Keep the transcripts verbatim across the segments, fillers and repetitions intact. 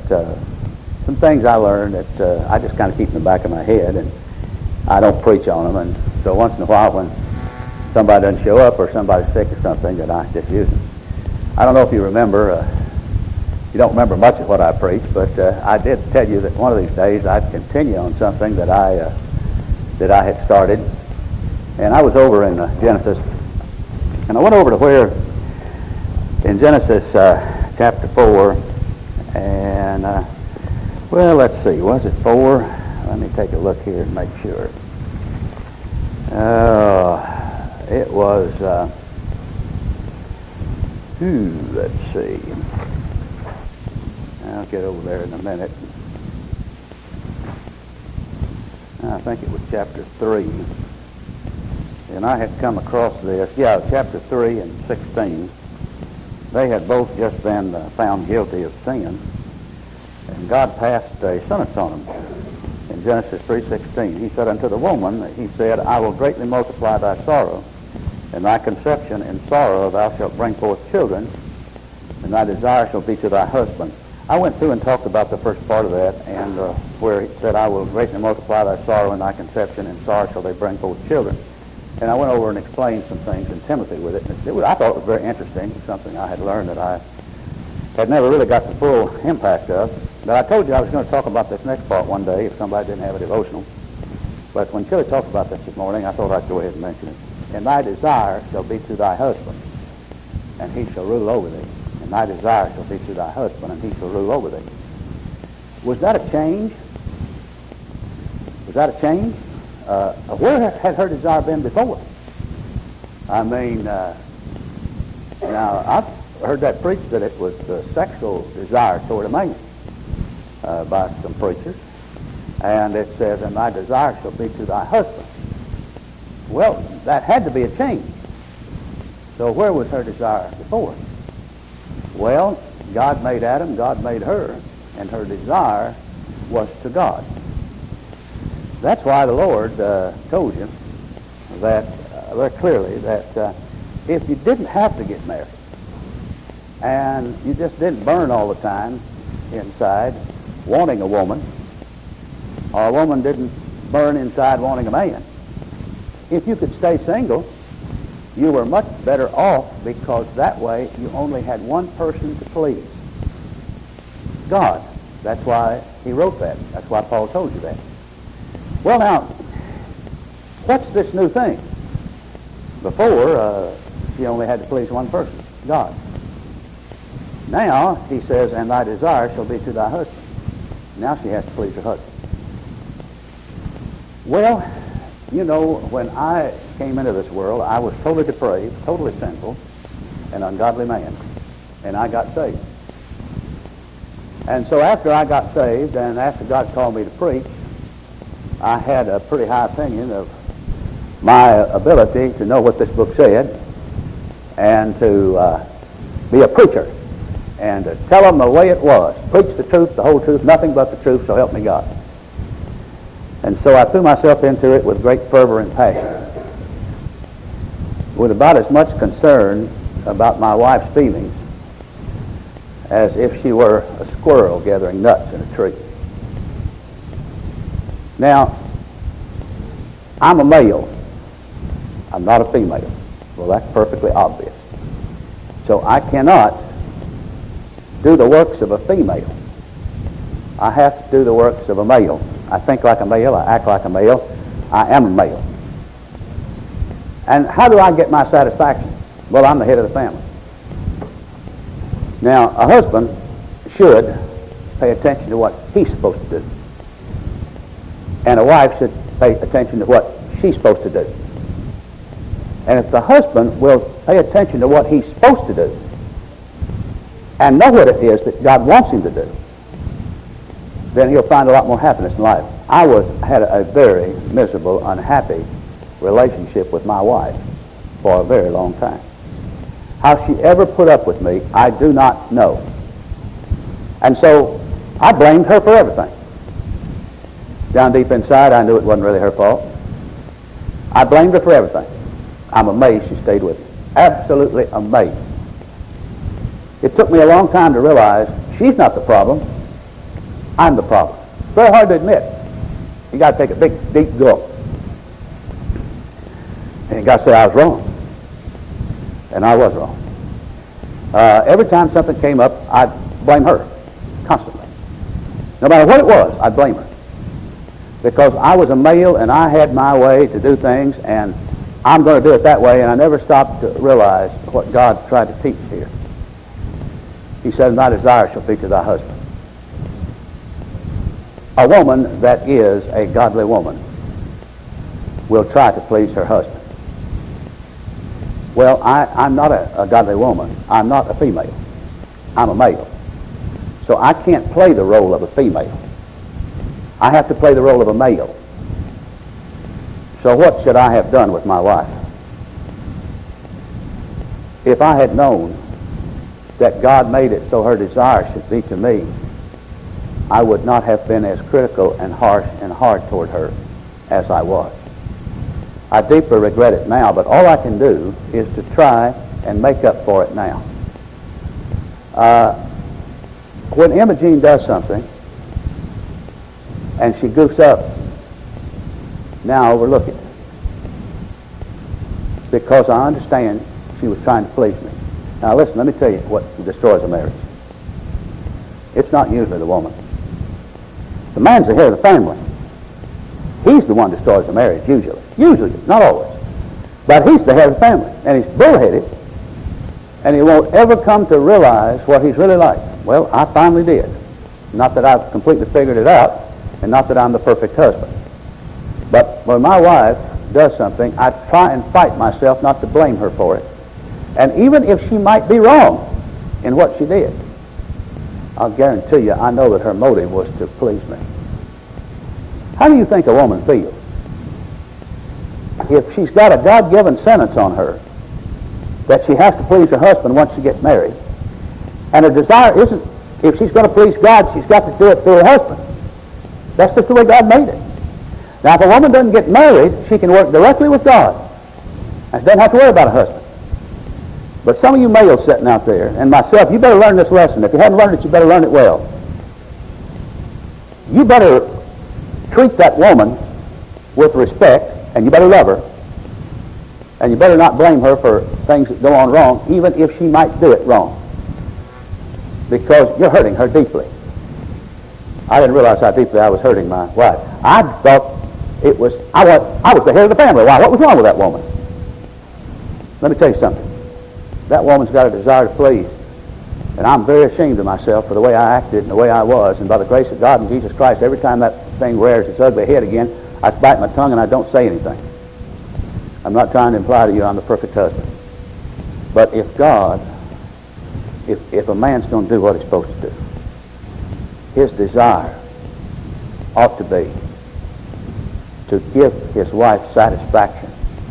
but uh, some things I learned that uh, I just kind of keep in the back of my head, and I don't preach on them. And so once in a while, when somebody doesn't show up or somebody's sick or something, that I just use them. I don't know if you remember. Uh, you don't remember much of what I preached, but uh, I did tell you that one of these days I'd continue on something that I uh, that I had started. And I was over in uh, Genesis, and I went over to where in Genesis uh, chapter four, and uh, well, let's see, was it four? Let me take a look here and make sure. Uh, it was, uh, whew, let's see. I'll get over there in a minute. I think it was chapter three. And I had come across this, yeah, chapter three and sixteen. They had both just been uh, found guilty of sin, and God passed a sentence on them. In Genesis three sixteen, he said unto the woman, he said, I will greatly multiply thy sorrow, and thy conception in sorrow thou shalt bring forth children, and thy desire shall be to thy husband. I went through and talked about the first part of that, and uh, where he said, I will greatly multiply thy sorrow, and thy conception in sorrow shall they bring forth children. And I went over and explained some things in Timothy with it. And it was, I thought it was very interesting, something I had learned that I had never really got the full impact of. But I told you I was going to talk about this next part one day if somebody didn't have a devotional. But when Chili talked about this this morning, I thought I'd go ahead and mention it. And thy desire shall be to thy husband, and he shall rule over thee. And thy desire shall be to thy husband, and he shall rule over thee. Was that a change? Was that a change? Uh, where had her desire been before? I mean, uh, now I've heard that preached that it was the sexual desire toward a man uh, by some preachers, and it says, and thy desire shall be to thy husband. Well, that had to be a change. So where was her desire before? Well, God made Adam, God made her, and her desire was to God. That's why the Lord uh, told you that uh, very clearly that uh, if you didn't have to get married and you just didn't burn all the time inside wanting a woman, or a woman didn't burn inside wanting a man, if you could stay single, you were much better off, because that way you only had one person to please, God. That's why he wrote that. That's why Paul told you that. Well, now, what's this new thing? Before, uh, she only had to please one person, God. Now, he says, and thy desire shall be to thy husband. Now she has to please her husband. Well, you know, when I came into this world, I was totally depraved, totally sinful, an ungodly man, and I got saved. And so after I got saved, and after God called me to preach, I had a pretty high opinion of my ability to know what this book said, and to uh, be a preacher, and to tell them the way it was. Preach the truth, the whole truth, nothing but the truth, so help me God. And so I threw myself into it with great fervor and passion, with about as much concern about my wife's feelings as if she were a squirrel gathering nuts in a tree. Now, I'm a male. I'm not a female. Well, that's perfectly obvious. So I cannot do the works of a female. I have to do the works of a male. I think like a male. I act like a male. I am a male. And how do I get my satisfaction? Well, I'm the head of the family. Now, a husband should pay attention to what he's supposed to do. And a wife should pay attention to what she's supposed to do. And if the husband will pay attention to what he's supposed to do and know what it is that God wants him to do, then he'll find a lot more happiness in life. I was had a very miserable, unhappy relationship with my wife for a very long time. How she ever put up with me, I do not know. And so I blamed her for everything. Down deep inside, I knew it wasn't really her fault. I blamed her for everything. I'm amazed she stayed with me. Absolutely amazed. It took me a long time to realize she's not the problem. I'm the problem. It's very hard to admit. You got to take a big, deep gulp. And you got to say, I was wrong. And I was wrong. Uh, every time something came up, I'd blame her, constantly. No matter what it was, I'd blame her. Because I was a male and I had my way to do things, and I'm going to do it that way, and I never stopped to realize what God tried to teach here. He said, thy desire shall be to thy husband. A woman that is a godly woman will try to please her husband. Well, I, I'm not a, a godly woman. I'm not a female. I'm a male. So I can't play the role of a female. I have to play the role of a male. So what should I have done with my wife? If I had known that God made it so her desire should be to me, I would not have been as critical and harsh and hard toward her as I was. I deeply regret it now, but all I can do is to try and make up for it now. Uh, when Imogene does something and she goofs up, now overlook it. Because I understand she was trying to please me. Now listen, let me tell you what destroys a marriage. It's not usually the woman. The man's the head of the family. He's the one that destroys the marriage, usually. Usually, not always. But he's the head of the family, and he's bullheaded, and he won't ever come to realize what he's really like. Well, I finally did. Not that I've completely figured it out, and not that I'm the perfect husband. But when my wife does something, I try and fight myself not to blame her for it. And even if she might be wrong in what she did, I'll guarantee you I know that her motive was to please me. How do you think a woman feels if she's got a God-given sentence on her that she has to please her husband once she gets married, and her desire isn't, if she's going to please God, she's got to do it through her husband. That's just the way God made it. Now, if a woman doesn't get married, she can work directly with God, and she doesn't have to worry about a husband. But some of you males sitting out there, and myself, you better learn this lesson. If you haven't learned it, you better learn it well. You better treat that woman with respect, and you better love her, and you better not blame her for things that go on wrong, even if she might do it wrong, because you're hurting her deeply. I didn't realize how deeply I was hurting my wife. I thought it was, I was, I was the head of the family. Why? What was wrong with that woman? Let me tell you something. That woman's got a desire to please. And I'm very ashamed of myself for the way I acted and the way I was. And by the grace of God and Jesus Christ, every time that thing rears its ugly head again, I bite my tongue and I don't say anything. I'm not trying to imply to you I'm the perfect husband. But if God, if, if a man's going to do what he's supposed to do, his desire ought to be to give his wife satisfaction.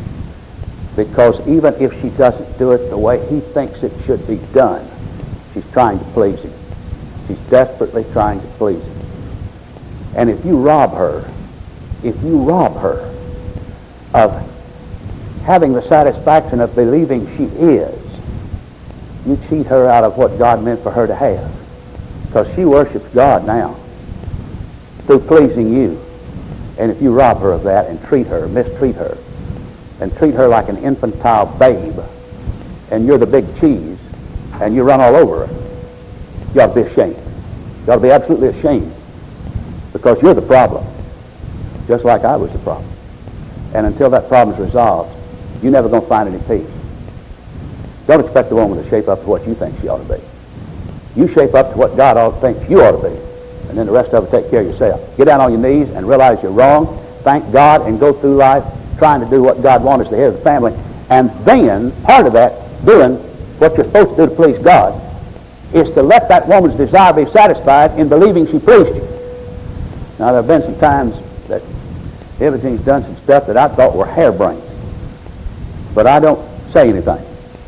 Because even if she doesn't do it the way he thinks it should be done, she's trying to please him. She's desperately trying to please him. And if you rob her, if you rob her of having the satisfaction of believing she is, you cheat her out of what God meant for her to have. Because she worships God now through pleasing you. And if you rob her of that and treat her, mistreat her, and treat her like an infantile babe, and you're the big cheese, and you run all over her, you ought to be ashamed. You ought to be absolutely ashamed, because you're the problem, just like I was the problem. And until that problem's resolved, you're never going to find any peace. Don't expect a woman to shape up to what you think she ought to be. You shape up to what God ought to think you ought to be, and then the rest of it, take care of yourself. Get down on your knees and realize you're wrong. Thank God and go through life trying to do what God wants as the head of the family. And then, part of that, doing what you're supposed to do to please God, is to let that woman's desire be satisfied in believing she pleased you. Now, there have been some times that Imogene's done some stuff that I thought were harebrained. But I don't say anything.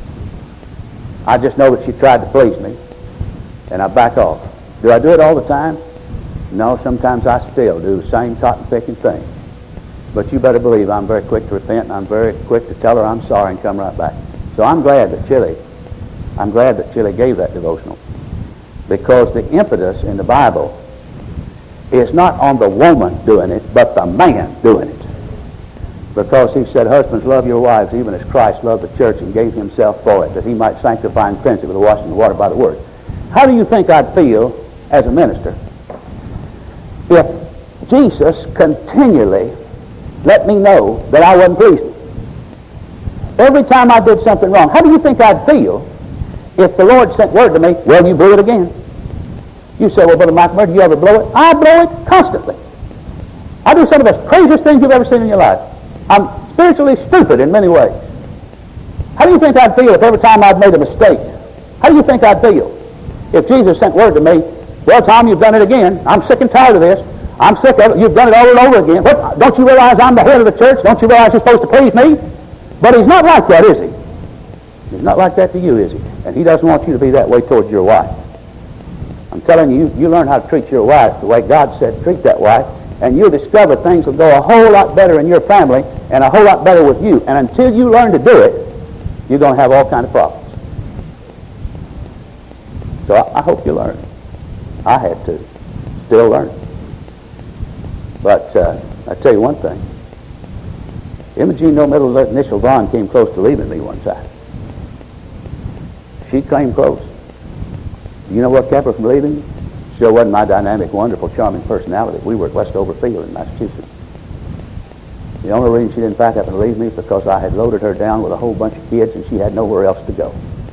I just know that she tried to please me, and I back off. Do I do it all the time? No, sometimes I still do the same cotton-picking thing. But you better believe I'm very quick to repent, and I'm very quick to tell her I'm sorry and come right back. So I'm glad that Chile, I'm glad that Chile gave that devotional, because the impetus in the Bible is not on the woman doing it, but the man doing it. Because he said, husbands, love your wives, even as Christ loved the church and gave himself for it, that he might sanctify and cleanse it with the washing of the water by the word. How do you think I'd feel as a minister if Jesus continually let me know that I wasn't pleasing? Every time I did something wrong, how do you think I'd feel if the Lord sent word to me, well, you blew it again? You say, well, Brother Michael, do you ever blow it? I blow it constantly. I do some of the craziest things you've ever seen in your life. I'm spiritually stupid in many ways. How do you think I'd feel if every time I'd made a mistake? How do you think I'd feel if Jesus sent word to me, well, Tom, you've done it again. I'm sick and tired of this. I'm sick of it. You've done it over and over again. What? Don't you realize I'm the head of the church? Don't you realize you're supposed to please me? But he's not like that, is he? He's not like that to you, is he? And he doesn't want you to be that way towards your wife. I'm telling you, you learn how to treat your wife the way God said treat that wife, and you'll discover things will go a whole lot better in your family and a whole lot better with you. And until you learn to do it, you're going to have all kinds of problems. So I, I hope you learn. I had to. Still learning. But uh, I tell you one thing. Imogene No Middle Initial Vaughn came close to leaving me one time. She came close. You know what kept her from leaving? Sure wasn't my dynamic, wonderful, charming personality. We were at Westover Field in Massachusetts. The only reason she didn't pack up and leave me is because I had loaded her down with a whole bunch of kids and she had nowhere else to go.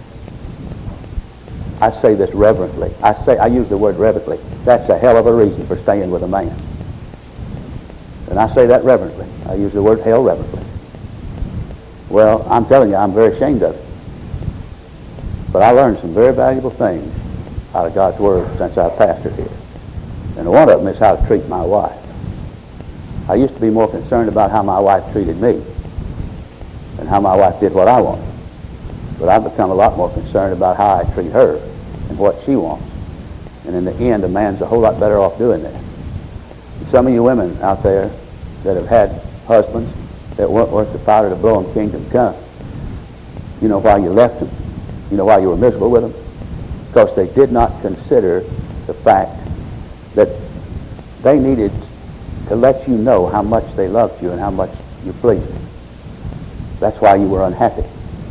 I say this reverently. I say I use the word reverently. That's a hell of a reason for staying with a man. And I say that reverently. I use the word hell reverently. Well, I'm telling you, I'm very ashamed of it. But I learned some very valuable things out of God's Word since I've pastored here. And one of them is how to treat my wife. I used to be more concerned about how my wife treated me than how my wife did what I wanted. But I've become a lot more concerned about how I treat her and what she wants. And in the end, a man's a whole lot better off doing that. And some of you women out there that have had husbands that weren't worth the powder to blow them kingdom come, you know why you left them? You know why you were miserable with them? Because they did not consider the fact that they needed to let you know how much they loved you and how much you pleased them. That's why you were unhappy.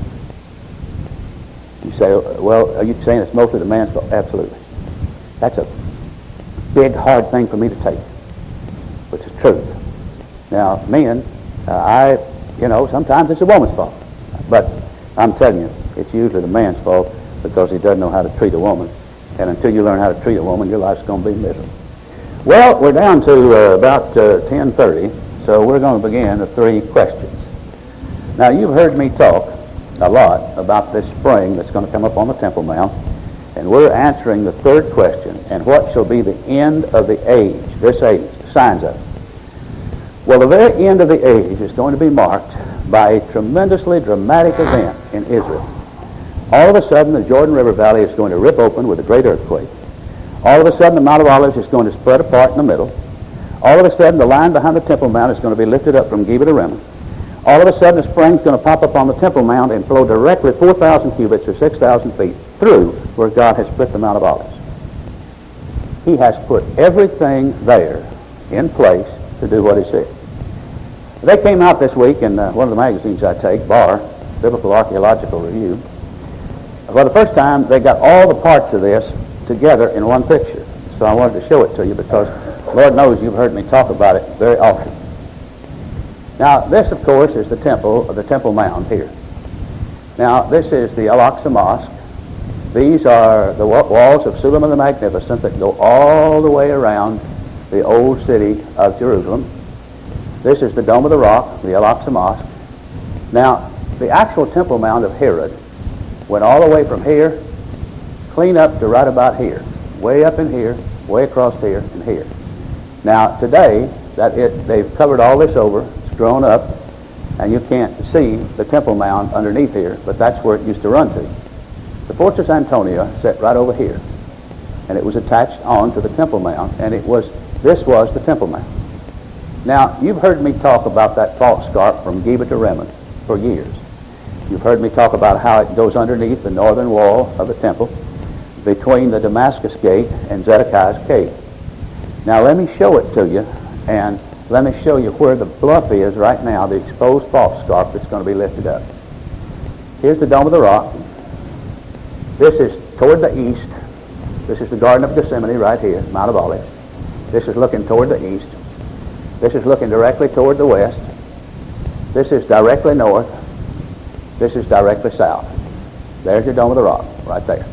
You say, well, are you saying it's mostly the man's fault? Absolutely. That's a big, hard thing for me to take, but it's true. Now, men, uh, I, you know, sometimes it's a woman's fault. But I'm telling you, it's usually the man's fault because he doesn't know how to treat a woman. And until you learn how to treat a woman, your life's going to be miserable. Well, we're down to uh, about uh, ten thirty, so we're going to begin the three questions. Now, you've heard me talk a lot about this spring that's going to come up on the Temple Mount, and we're answering the third question, and what shall be the end of the age, this age, the signs of it. Well, the very end of the age is going to be marked by a tremendously dramatic event in Israel. All of a sudden, the Jordan River Valley is going to rip open with a great earthquake. All of a sudden, the Mount of Olives is going to spread apart in the middle. All of a sudden, the line behind the Temple Mount is going to be lifted up from Geba to Rimmon. All of a sudden, a spring's going to pop up on the Temple Mount and flow directly four thousand cubits or six thousand feet through where God has split the Mount of Olives. He has put everything there in place to do what he said. They came out this week in uh, one of the magazines I take, B A R, Biblical Archaeological Review. For the first time, they got all the parts of this together in one picture. So I wanted to show it to you because Lord knows you've heard me talk about it very often. Now, this, of course, is the temple, or the Temple Mound here. Now, this is the Al-Aqsa Mosque. These are the walls of Suleiman the Magnificent that go all the way around the old city of Jerusalem. This is the Dome of the Rock, the Al-Aqsa Mosque. Now, the actual Temple Mount of Herod went all the way from here, clean up to right about here, way up in here, way across here, and here. Now, today, that it, they've covered all this over, it's grown up, and you can't see the Temple Mound underneath here, but that's where it used to run to. The Fortress Antonia sat right over here, and it was attached on to the Temple Mound, and it was, this was the Temple Mound. Now, you've heard me talk about that fault scarp from Geba to Rimmon for years. You've heard me talk about how it goes underneath the northern wall of the temple between the Damascus Gate and Zedekiah's Cave. Now let me show it to you, and let me show you where the bluff is right now, the exposed fault scarp that's going to be lifted up. Here's the Dome of the Rock. This is toward the east. This is the Garden of Gethsemane right here, Mount of Olives. This is looking toward the east. This is looking directly toward the west. This is directly north. This is directly south. There's your Dome of the Rock right there.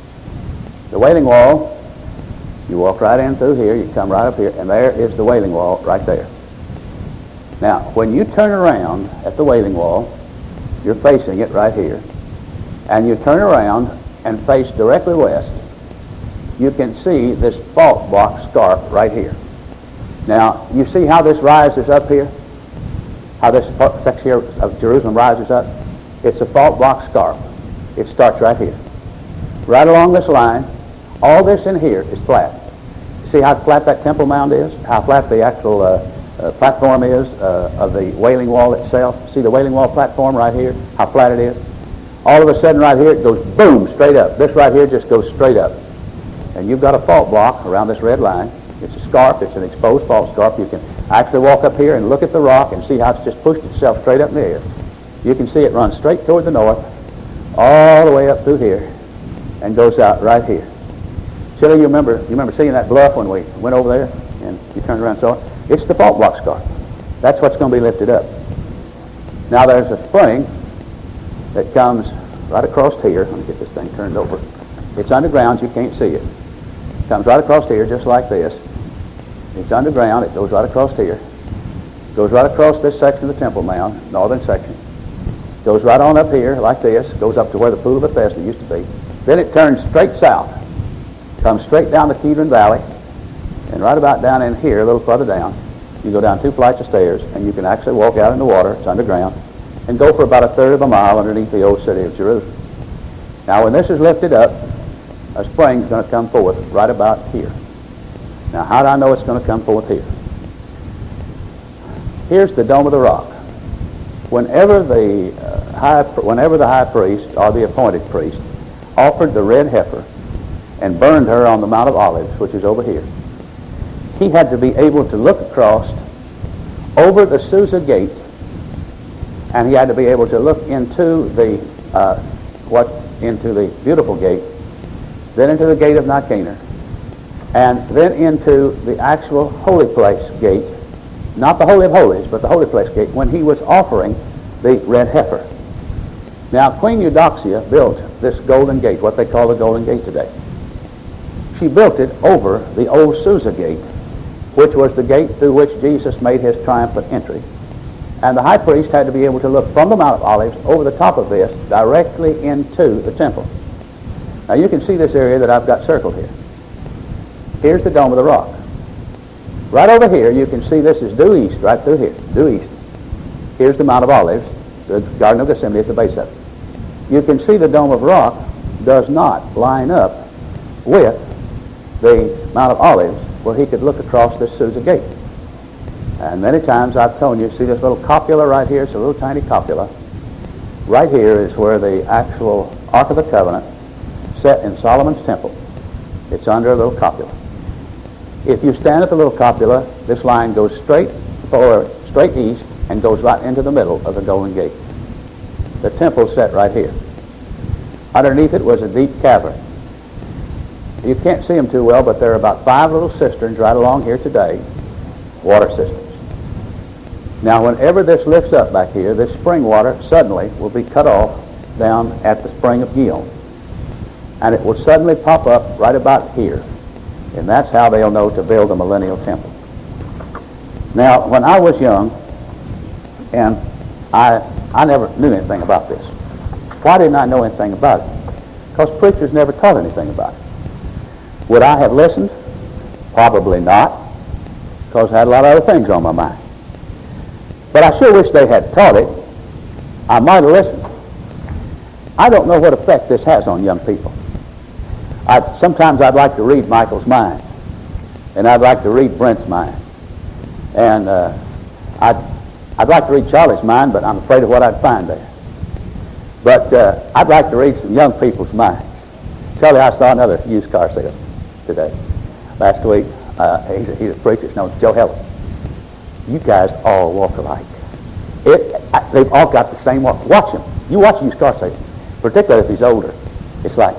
The Wailing Wall, you walk right in through here, you come right up here, and there is the Wailing Wall right there. Now, when you turn around at the Wailing Wall, you're facing it right here, and you turn around and face directly west, you can see this fault block scarp right here. Now, you see how this rises up here? How this section here of Jerusalem rises up? It's a fault block scarp. It starts right here. Right along this line, all this in here is flat. See how flat that Temple Mound is? How flat the actual uh, uh, platform is uh, of the Wailing Wall itself? See the Wailing Wall platform right here? How flat it is? All of a sudden right here it goes boom, straight up. This right here just goes straight up. And you've got a fault block around this red line. It's a scarp. It's an exposed fault scarp. You can actually walk up here and look at the rock and see how it's just pushed itself straight up in the air. You can see it run straight toward the north, all the way up through here, and goes out right here. Chili, you remember, you remember seeing that bluff when we went over there and you turned around and saw it? It's the fault block scarp. That's what's going to be lifted up. Now there's a spring that comes right across here. Let me get this thing turned over. It's underground. You can't see it. It comes right across here just like this. It's underground. It goes right across here. Goes right across this section of the Temple Mound, northern section. Goes right on up here like this. Goes up to where the Pool of Bethesda used to be. Then it turns straight south. Comes straight down the Kedron Valley. And right about down in here, a little further down, you go down two flights of stairs, and you can actually walk out in the water. It's underground. And go for about a third of a mile underneath the old city of Jerusalem. Now when this is lifted up, a spring is going to come forth right about here. Now how do I know it's going to come forth here? Here's the Dome of the Rock. Whenever the uh, high, whenever the high priest or the appointed priest offered the red heifer and burned her on the Mount of Olives, which is over here, he had to be able to look across over the Susa gate, and he had to be able to look into the uh, what into the beautiful gate, then into the gate of Nicanor, and then into the actual holy place gate, not the Holy of Holies, but the holy place gate, when he was offering the red heifer. Now, Queen Eudoxia built this golden gate, what they call the Golden Gate today. She built it over the old Susa gate, which was the gate through which Jesus made his triumphant entry. And the high priest had to be able to look from the Mount of Olives over the top of this directly into the temple. Now you can see this area that I've got circled here. Here's the Dome of the Rock. Right over here you can see this is due east, right through here, due east. Here's the Mount of Olives, the Garden of Gethsemane at the base of it. You can see the Dome of Rock does not line up with the Mount of Olives where he could look across this Susa gate. And many times I've told you, see this little copula right here? It's a little tiny copula. Right here is where the actual Ark of the Covenant set in Solomon's temple. It's under a little copula. If you stand at the little copula, this line goes straight forward, straight east, and goes right into the middle of the Golden Gate. The temple set right here. Underneath it was a deep cavern. You can't see them too well, but there are about five little cisterns right along here today, water cisterns. Now, whenever this lifts up back here, this spring water suddenly will be cut off down at the spring of Gihon. And it will suddenly pop up right about here. And that's how they'll know to build a millennial temple. Now, when I was young, and I, I never knew anything about this. Why didn't I know anything about it? Because preachers never taught anything about it. Would I have listened? Probably not, because I had a lot of other things on my mind. But I sure wish they had taught it. I might have listened. I don't know what effect this has on young people. I'd, sometimes I'd like to read Michael's mind, and I'd like to read Brent's mind, and uh, I'd, I'd like to read Charlie's mind, but I'm afraid of what I'd find there. But uh, I'd like to read some young people's minds. Charlie, I saw another used car sale today, last week, Uh, he's, a, he's a preacher. His name is Joe Heller. You guys all walk alike. It, I, they've all got the same walk. Watch him. You watch him, you start saying, particularly if he's older. It's like,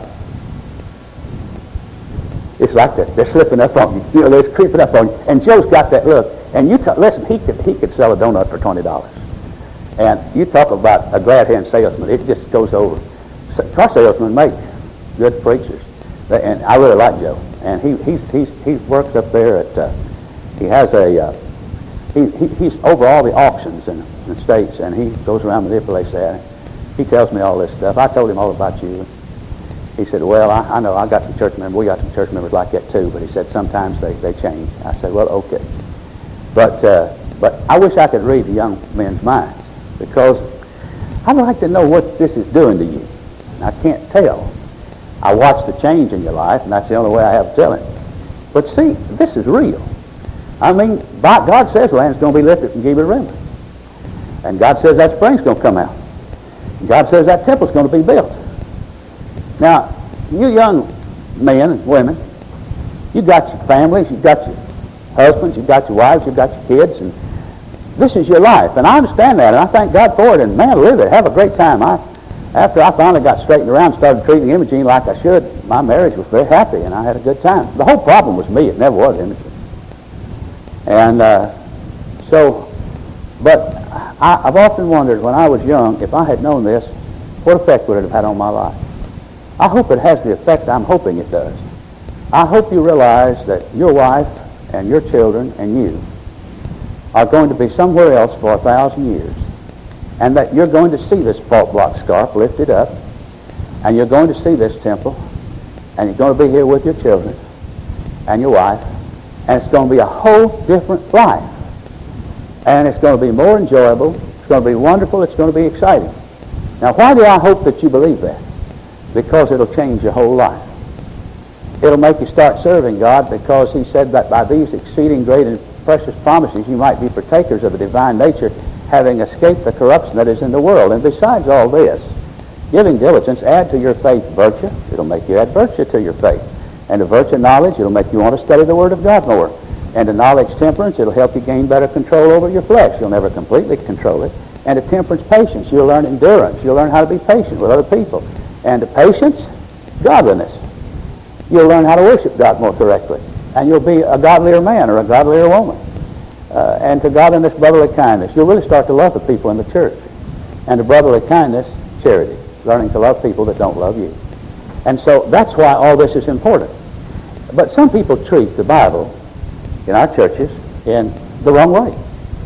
it's like that. They're slipping up on you. You know, they're creeping up on you. And Joe's got that look. And you t- listen, he could he could sell a donut for twenty dollars. And you talk about a glad hand salesman. It just goes over. So, car salesmen make good preachers. And I really like Joe. And he he's he's he works up there at. Uh, he has a. Uh, he, he he's over all the auctions in the states, and he goes around manipulates that. He tells me all this stuff. I told him all about you. He said, well, I, I know I got some church members. We got some church members like that too. But he said sometimes they, they change. I said, well, okay. But uh, but I wish I could read the young men's minds, because I'd like to know what this is doing to you. And I can't tell. I watch the change in your life, and that's the only way I have to tell it. But see, this is real. I mean, by, God says land's going to be lifted from Geba River. And God says that spring's going to come out. And God says that temple's going to be built. Now, you young men and women, you got your families, you got your husbands, you got your wives, you got your kids, and this is your life. And I understand that, and I thank God for it, and man, live it, have a great time. I, after I finally got straightened around and started treating Imogene like I should, my marriage was very happy, and I had a good time. The whole problem was me. It never was Imogene. And uh, so, but I, I've often wondered when I was young, if I had known this, what effect would it have had on my life? I hope it has the effect I'm hoping it does. I hope you realize that your wife and your children and you are going to be somewhere else for a thousand years, and that you're going to see this fault block scarp lifted up, and you're going to see this temple, and you're going to be here with your children and your wife, and it's going to be a whole different life. And it's going to be more enjoyable, it's going to be wonderful, it's going to be exciting. Now, why do I hope that you believe that? Because it'll change your whole life. It'll make you start serving God, because he said that by these exceeding great and precious promises you might be partakers of the divine nature, having escaped the corruption that is in the world. And besides all this, giving diligence, add to your faith virtue. It'll make you add virtue to your faith. And to virtue knowledge, it'll make you want to study the Word of God more. And to knowledge temperance, it'll help you gain better control over your flesh. You'll never completely control it. And to temperance, patience. You'll learn endurance. You'll learn how to be patient with other people. And to patience, godliness. You'll learn how to worship God more correctly. And you'll be a godlier man or a godlier woman. Uh, and to godliness, brotherly kindness. You'll really start to love the people in the church. And to brotherly kindness, charity. Learning to love people that don't love you. And so that's why all this is important. But some people treat the Bible in our churches in the wrong way.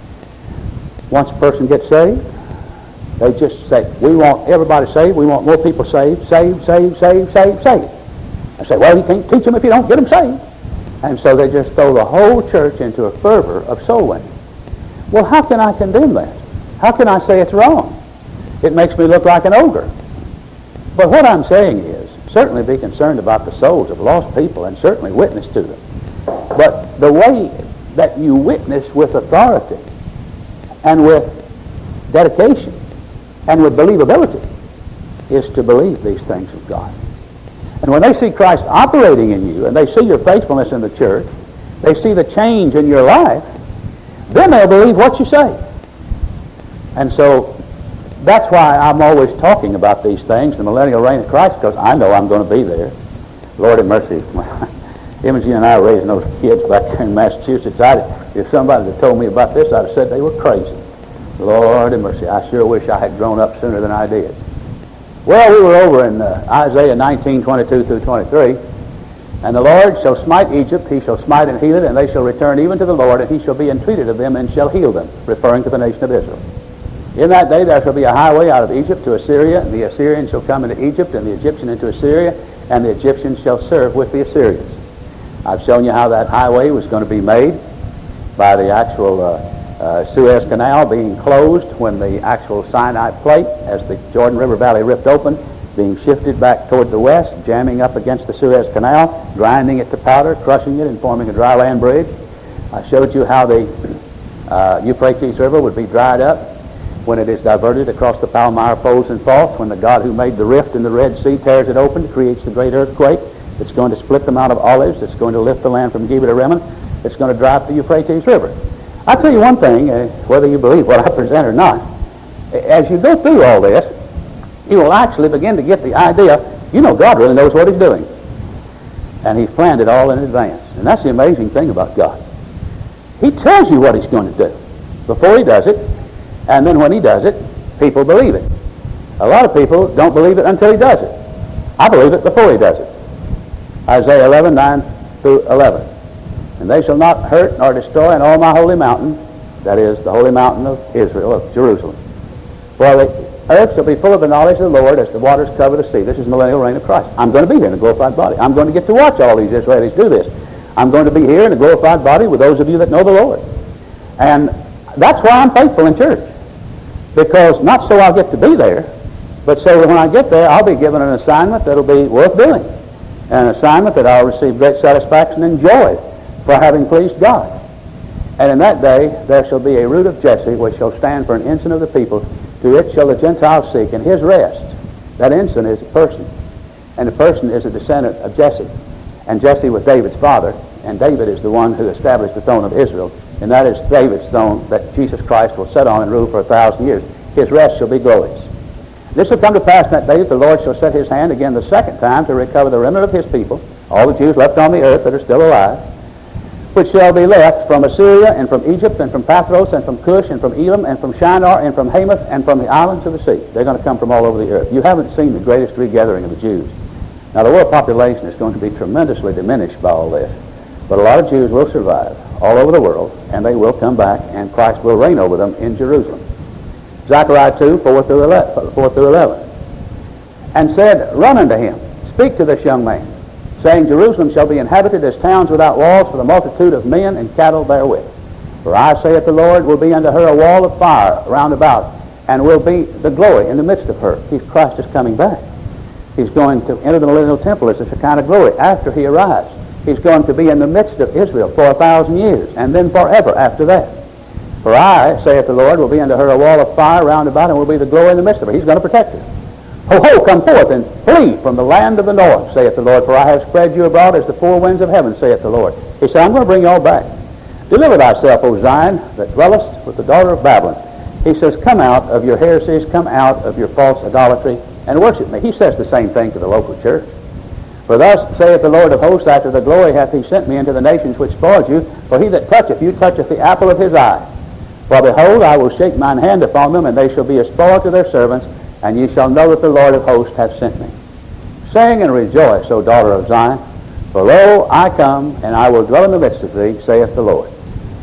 Once a person gets saved, they just say, we want everybody saved, we want more people saved, saved, saved, saved, saved, saved. I say, well, you can't teach them if you don't get them saved. And so they just throw the whole church into a fervor of soul winning. Well, how can I condemn that? How can I say it's wrong? It makes me look like an ogre. But what I'm saying is, certainly be concerned about the souls of lost people and certainly witness to them. But the way that you witness with authority and with dedication and with believability is to believe these things of God. And when they see Christ operating in you and they see your faithfulness in the church, they see the change in your life, then they'll believe what you say. And so that's why I'm always talking about these things, the millennial reign of Christ, because I know I'm going to be there. Lord have mercy. Imogene and I were raising those kids back there in Massachusetts. I'd, if somebody had told me about this, I'd have said they were crazy. Lord have mercy. I sure wish I had grown up sooner than I did. Well, we were over in uh, Isaiah nineteen, twenty-two through twenty-three. And the Lord shall smite Egypt, he shall smite and heal it, and they shall return even to the Lord, and he shall be entreated of them and shall heal them, referring to the nation of Israel. In that day there shall be a highway out of Egypt to Assyria, and the Assyrian shall come into Egypt, and the Egyptian into Assyria, and the Egyptians shall serve with the Assyrians. I've shown you how that highway was going to be made by the actual uh, uh, Suez Canal being closed when the actual Sinai plate, as the Jordan River Valley ripped open, being shifted back toward the west, jamming up against the Suez Canal, grinding it to powder, crushing it, and forming a dry land bridge. I showed you how the uh, Euphrates River would be dried up when it is diverted across the Palmyra folds and faults, when the God who made the rift in the Red Sea tears it open, creates the great earthquake, It's going to split the Mount of Olives. It's going to lift the land from Geba to Rimmon. It's going to drive the Euphrates River. I'll tell you one thing, uh, whether you believe what I present or not. As you go through all this, you will actually begin to get the idea, you know, God really knows what he's doing. And he's planned it all in advance. And that's the amazing thing about God. He tells you what he's going to do before he does it, and then when he does it, people believe it. A lot of people don't believe it until he does it. I believe it before he does it. Isaiah eleven, nine through eleven. And they shall not hurt nor destroy in all my holy mountain, that is, the holy mountain of Israel, of Jerusalem. For the earth shall be full of the knowledge of the Lord as the waters cover the sea. This is the millennial reign of Christ. I'm going to be here in a glorified body. I'm going to get to watch all these Israelis do this. I'm going to be here in a glorified body with those of you that know the Lord. And that's why I'm faithful in church. Because not so I'll get to be there, but so that when I get there, I'll be given an assignment that'll be worth doing. An assignment that I'll receive great satisfaction and joy for having pleased God. And in that day there shall be a root of Jesse, which shall stand for an ensign of the people. To it shall the Gentiles seek, and his rest. That ensign is a person, and the person is a descendant of Jesse. And Jesse was David's father, and David is the one who established the throne of Israel. And that is David's throne that Jesus Christ will sit on and rule for a thousand years. His rest shall be glorious. This shall come to pass in that day that the Lord shall set his hand again the second time to recover the remnant of his people, all the Jews left on the earth that are still alive, which shall be left from Assyria and from Egypt and from Pathros and from Cush and from Elam and from Shinar and from Hamath and from the islands of the sea. They're going to come from all over the earth. You haven't seen the greatest regathering of the Jews. Now, the world population is going to be tremendously diminished by all this. But a lot of Jews will survive all over the world, and they will come back, and Christ will reign over them in Jerusalem. Zechariah two, four through eleven. And said, Run unto him, speak to this young man, saying, Jerusalem shall be inhabited as towns without walls for the multitude of men and cattle therewith. For I, saith the Lord, will be unto her a wall of fire round about, and will be the glory in the midst of her. He, Christ is coming back. He's going to enter the millennial temple as a Shekinah glory after he arrives. He's going to be in the midst of Israel for a thousand years, and then forever after that. For I, saith the Lord, will be unto her a wall of fire round about, and will be the glory in the midst of her. He's going to protect her. Ho, ho, come forth and flee from the land of the north, saith the Lord, for I have spread you abroad as the four winds of heaven, saith the Lord. He said, I'm going to bring you all back. Deliver thyself, O Zion, that dwellest with the daughter of Babylon. He says, come out of your heresies, come out of your false idolatry, and worship me. He says the same thing to the local church. For thus saith the Lord of hosts, after the glory hath he sent me into the nations which spoiled you, for he that toucheth you toucheth the apple of his eye. For behold, I will shake mine hand upon them, and they shall be a spoil to their servants, and ye shall know that the Lord of hosts hath sent me. Sing and rejoice, O daughter of Zion, for lo, I come, and I will dwell in the midst of thee, saith the Lord.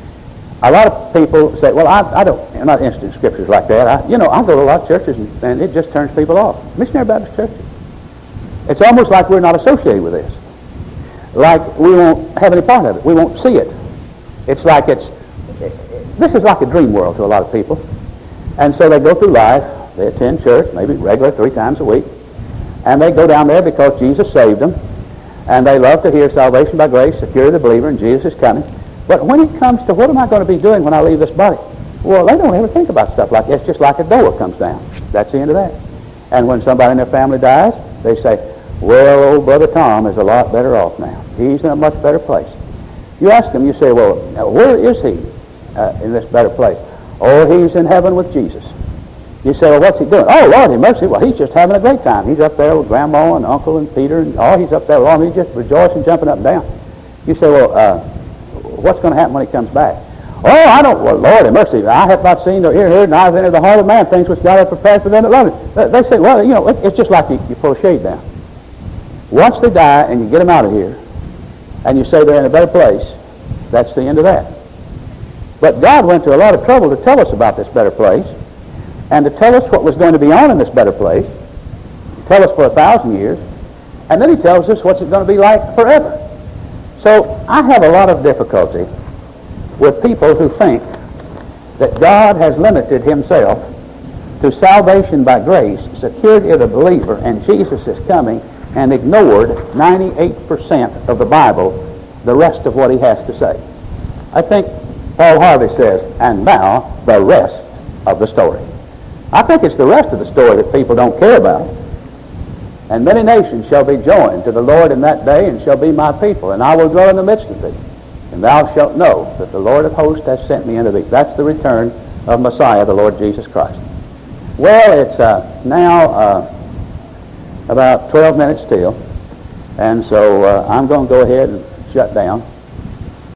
A lot of people say, well, I, I don't, I'm not interested in scriptures like that. I, you know, I go to a lot of churches, and, and it just turns people off. Missionary Baptist churches. It's almost like we're not associated with this. Like we won't have any part of it. We won't see it. It's like it's, this is like a dream world to a lot of people. And so they go through life, they attend church, maybe regular three times a week, and they go down there because Jesus saved them, and they love to hear salvation by grace, secure the believer, and Jesus is coming. But when it comes to what am I going to be doing when I leave this body? Well, they don't ever think about stuff like that. It's just like a door comes down. That's the end of that. And when somebody in their family dies, they say, well, old Brother Tom is a lot better off now. He's in a much better place. You ask him, you say, well, where is he uh, in this better place? Oh, he's in heaven with Jesus. You say, well, what's he doing? Oh, Lord, have mercy. Well, he's just having a great time. He's up there with Grandma and Uncle and Peter, and oh, he's up there with all. He's just rejoicing, jumping up and down. You say, well, uh, what's going to happen when he comes back? Oh, I don't, well, Lord have mercy. I have not seen nor ear heard, and I have entered the heart of man things which God hath prepared for them that love him. They say, well, you know, it's just like you, you pull a shade down. Once they die and you get them out of here, and you say they're in a better place, that's the end of that. But God went to a lot of trouble to tell us about this better place, and to tell us what was going to be on in this better place, tell us for a thousand years, and then he tells us what's it going to be like forever. So I have a lot of difficulty with people who think that God has limited himself to salvation by grace, secured in a believer, and Jesus is coming, and ignored ninety-eight percent of the Bible, the rest of what he has to say. I think Paul Harvey says, and now the rest of the story. I think it's the rest of the story that people don't care about. And many nations shall be joined to the Lord in that day, and shall be my people, and I will dwell in the midst of thee. And thou shalt know that the Lord of hosts hath sent me unto thee. That's the return of Messiah, the Lord Jesus Christ. Well, it's uh, now uh, about twelve minutes till, and so uh, I'm going to go ahead and shut down.